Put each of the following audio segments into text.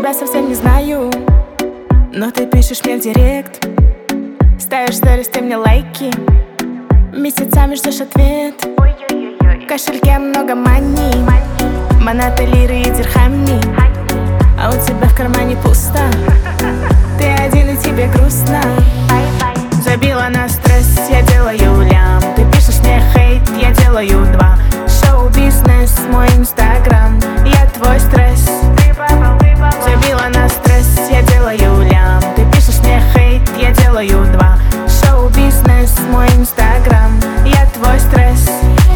тебя совсем не знаю, но ты пишешь мне в директ, ставишь сторис, ты мне лайки, месяцами ждешь ответ. В кошельке много мани, монаты, лиры и дирхами, а у тебя в кармане пусто. Ты один и тебе грустно. Забила на стресс, я делаю лям. Ты пишешь мне хейт, я делаю два. Шоу-бизнес, мой инстаграм, я твой стресс. Забила на стресс, я делаю лям. Ты пишешь мне хейт, я делаю два. Шоу-бизнес, мой инстаграм, я твой стресс.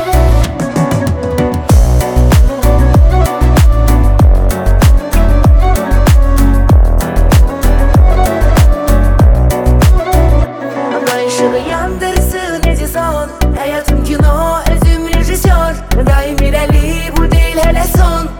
Yandırsın Edison, hayatım kino, özüm rejisör. Daim ilerli bu değil hele son.